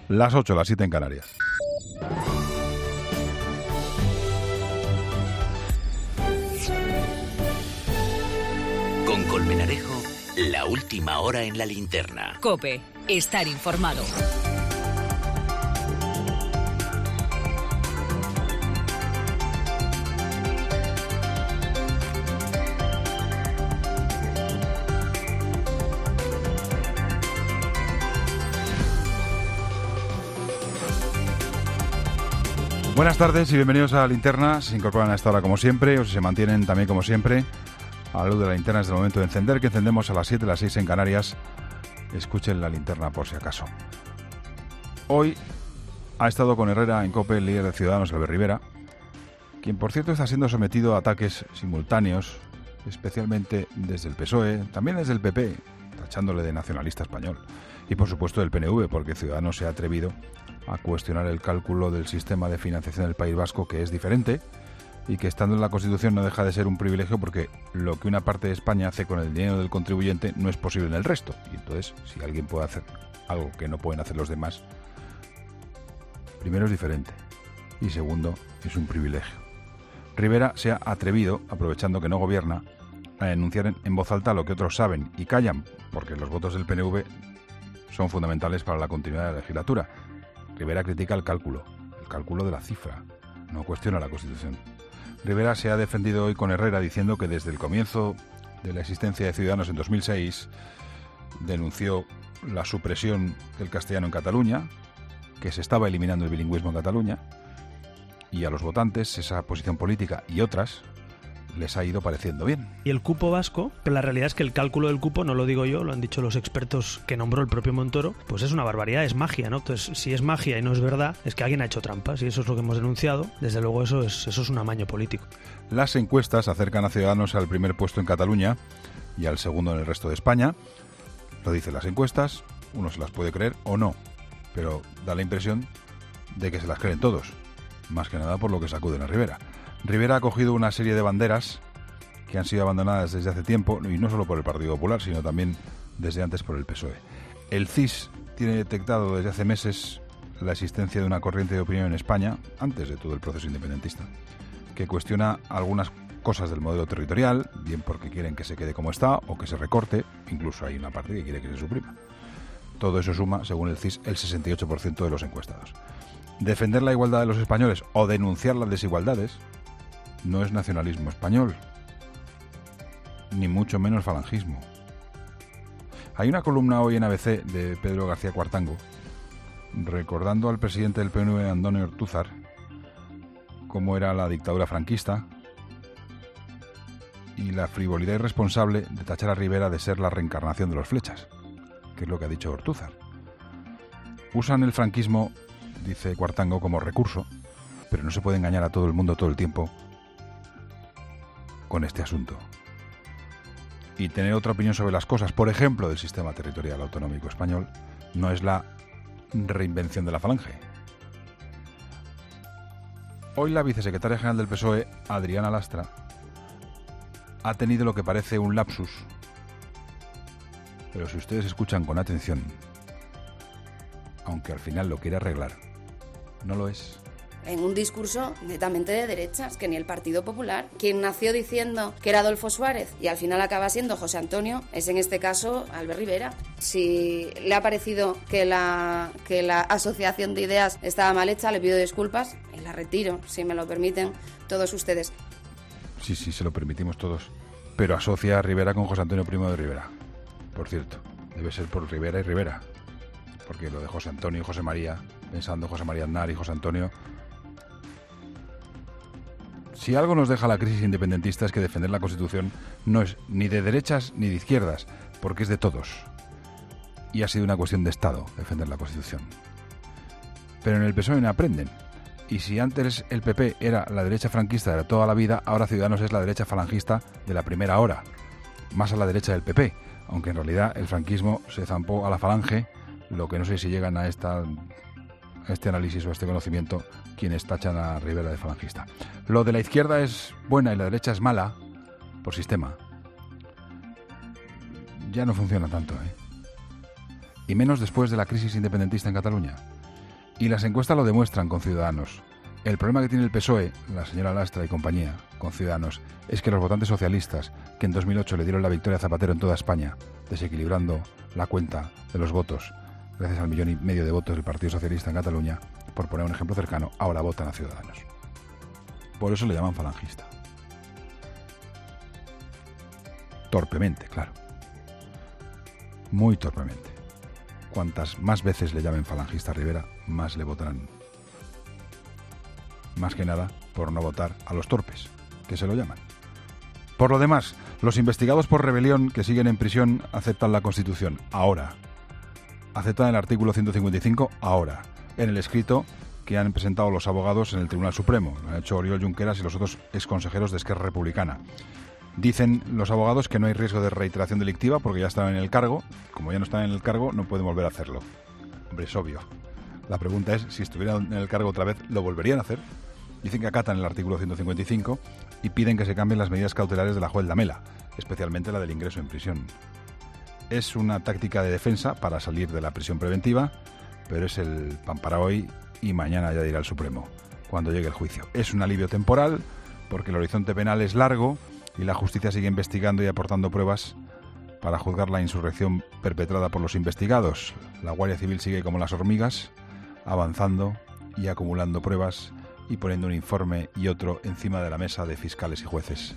Las 8, las 7 en Canarias. Con Colmenarejo, la última hora en la linterna. COPE, estar informado. Buenas tardes y bienvenidos a la linterna. Se incorporan a esta hora como siempre, o si se mantienen también como siempre. A la luz de la linterna es el momento de encender, que encendemos a las 7, las 6 en Canarias. Escuchen la linterna por si acaso. Hoy ha estado con Herrera en COPE el líder de Ciudadanos, Albert Rivera, quien por cierto está siendo sometido a ataques simultáneos, especialmente desde el PSOE, también desde el PP, tachándole de nacionalista español, y por supuesto del PNV, porque Ciudadanos se ha atrevido a cuestionar el cálculo del sistema de financiación del País Vasco, que es diferente y que estando en la Constitución no deja de ser un privilegio, porque lo que una parte de España hace con el dinero del contribuyente no es posible en el resto. Y entonces, si alguien puede hacer algo que no pueden hacer los demás, primero es diferente y segundo es un privilegio. Rivera se ha atrevido, aprovechando que no gobierna, a denunciar en voz alta lo que otros saben y callan, porque los votos del PNV son fundamentales para la continuidad de la legislatura. Rivera critica el cálculo de la cifra, no cuestiona la Constitución. Rivera se ha defendido hoy con Herrera diciendo que desde el comienzo de la existencia de Ciudadanos en 2006 denunció la supresión del castellano en Cataluña, que se estaba eliminando el bilingüismo en Cataluña, y a los votantes esa posición política y otras les ha ido pareciendo bien. Y el cupo vasco, pero la realidad es que el cálculo del cupo, no lo digo yo, lo han dicho los expertos que nombró el propio Montoro, pues es una barbaridad, es magia, ¿no? Entonces, si es magia y no es verdad, es que alguien ha hecho trampas, y eso es lo que hemos denunciado. Desde luego eso es un amaño político. Las encuestas acercan a Ciudadanos al primer puesto en Cataluña y al segundo en el resto de España. Lo dicen las encuestas, uno se las puede creer o no, pero da la impresión de que se las creen todos, más que nada por lo que sacuden a Rivera. Rivera ha cogido una serie de banderas que han sido abandonadas desde hace tiempo, y no solo por el Partido Popular, sino también desde antes por el PSOE. El CIS tiene detectado desde hace meses la existencia de una corriente de opinión en España, antes de todo el proceso independentista, que cuestiona algunas cosas del modelo territorial, bien porque quieren que se quede como está o que se recorte, incluso hay una parte que quiere que se suprima. Todo eso suma, según el CIS, el 68% de los encuestados. Defender la igualdad de los españoles o denunciar las desigualdades no es nacionalismo español, ni mucho menos falangismo. Hay una columna hoy en ABC de Pedro García Cuartango, recordando al presidente del PNV, Antonio Ortúzar, cómo era la dictadura franquista y la frivolidad irresponsable de tachar a Rivera de ser la reencarnación de los flechas, que es lo que ha dicho Ortúzar. Usan el franquismo, dice Cuartango, como recurso, pero no se puede engañar a todo el mundo todo el tiempo con este asunto. Y tener otra opinión sobre las cosas, por ejemplo, del sistema territorial autonómico español, no es la reinvención de la falange. Hoy la vicesecretaria general del PSOE, Adriana Lastra, ha tenido lo que parece un lapsus, pero si ustedes escuchan con atención, aunque al final lo quiere arreglar, no lo es. En un discurso netamente de derechas, que ni el Partido Popular, quien nació diciendo que era Adolfo Suárez y al final acaba siendo José Antonio, es en este caso Albert Rivera. Si le ha parecido que la asociación de ideas estaba mal hecha, le pido disculpas y la retiro, si me lo permiten todos ustedes. Sí, se lo permitimos todos. Pero asocia a Rivera con José Antonio Primo de Rivera. Por cierto, debe ser por Rivera y Rivera, porque lo de José Antonio y José María, pensando José María Aznar y José Antonio. Si algo nos deja la crisis independentista es que defender la Constitución no es ni de derechas ni de izquierdas, porque es de todos. Y ha sido una cuestión de Estado defender la Constitución. Pero en el PSOE no aprenden. Y si antes el PP era la derecha franquista de toda la vida, ahora Ciudadanos es la derecha falangista de la primera hora. Más a la derecha del PP, aunque en realidad el franquismo se zampó a la falange, lo que no sé si llegan a este análisis o a este conocimiento quienes tachan a Rivera de falangista. Lo de la izquierda es buena y la derecha es mala, por sistema, ya no funciona tanto, Y menos después de la crisis independentista en Cataluña. Y las encuestas lo demuestran con Ciudadanos. El problema que tiene el PSOE, la señora Lastra y compañía, con Ciudadanos, es que los votantes socialistas, que en 2008 le dieron la victoria a Zapatero en toda España, desequilibrando la cuenta de los votos, gracias al 1,5 millón de votos del Partido Socialista en Cataluña, por poner un ejemplo cercano, ahora votan a Ciudadanos. Por eso le llaman falangista. Torpemente, claro. Muy torpemente. Cuantas más veces le llamen falangista a Rivera, más le votarán. Más que nada por no votar a los torpes, que se lo llaman. Por lo demás, los investigados por rebelión que siguen en prisión aceptan la Constitución ahora. Aceptan el artículo 155 ahora, en el escrito que han presentado los abogados en el Tribunal Supremo. Lo han hecho Oriol Junqueras y los otros exconsejeros de Esquerra Republicana. Dicen los abogados que no hay riesgo de reiteración delictiva porque ya estaban en el cargo. Como ya no están en el cargo, no pueden volver a hacerlo. Hombre, es obvio. La pregunta es, si estuvieran en el cargo otra vez, ¿lo volverían a hacer? Dicen que acatan el artículo 155 y piden que se cambien las medidas cautelares de la juez Lamela, especialmente la del ingreso en prisión. Es una táctica de defensa para salir de la prisión preventiva, pero es el pan para hoy y mañana ya dirá el Supremo, cuando llegue el juicio. Es un alivio temporal, porque el horizonte penal es largo y la justicia sigue investigando y aportando pruebas para juzgar la insurrección perpetrada por los investigados. La Guardia Civil sigue como las hormigas, avanzando y acumulando pruebas y poniendo un informe y otro encima de la mesa de fiscales y jueces.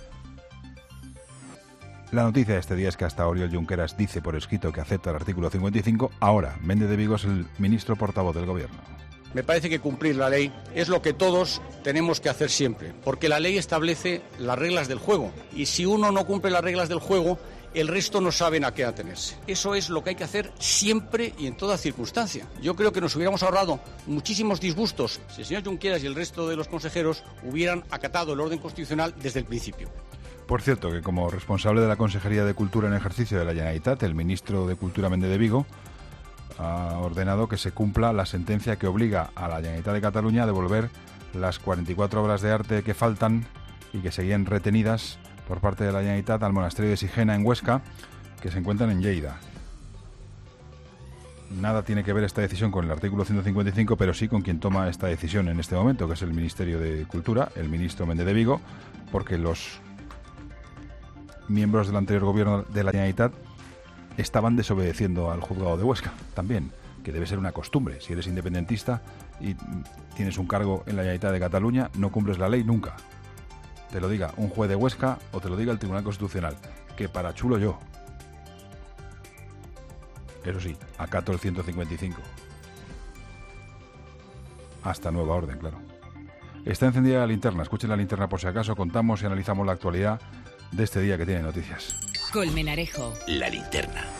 La noticia de este día es que hasta Oriol Junqueras dice por escrito que acepta el artículo 55. Ahora, Méndez de Vigo es el ministro portavoz del Gobierno. Me parece que cumplir la ley es lo que todos tenemos que hacer siempre, porque la ley establece las reglas del juego y si uno no cumple las reglas del juego, el resto no saben a qué atenerse. Eso es lo que hay que hacer siempre y en toda circunstancia. Yo creo que nos hubiéramos ahorrado muchísimos disgustos si el señor Junqueras y el resto de los consejeros hubieran acatado el orden constitucional desde el principio. Por cierto, que como responsable de la Consejería de Cultura en ejercicio de la Generalitat, el ministro de Cultura Méndez de Vigo ha ordenado que se cumpla la sentencia que obliga a la Generalitat de Cataluña a devolver las 44 obras de arte que faltan y que seguían retenidas por parte de la Generalitat al monasterio de Sigena en Huesca, que se encuentran en Lleida. Nada tiene que ver esta decisión con el artículo 155, pero sí con quien toma esta decisión en este momento, que es el Ministerio de Cultura, el ministro Méndez de Vigo, porque los miembros del anterior gobierno de la Generalitat estaban desobedeciendo al juzgado de Huesca también, que debe ser una costumbre. Si eres independentista y tienes un cargo en la Generalitat de Cataluña, no cumples la ley nunca. Te lo diga un juez de Huesca o te lo diga el Tribunal Constitucional, que para chulo yo. Eso sí, acato el 155. Hasta nueva orden, claro. Está encendida la linterna. Escuchen la linterna por si acaso. Contamos y analizamos la actualidad de este día que tiene noticias. Colmenarejo. La linterna.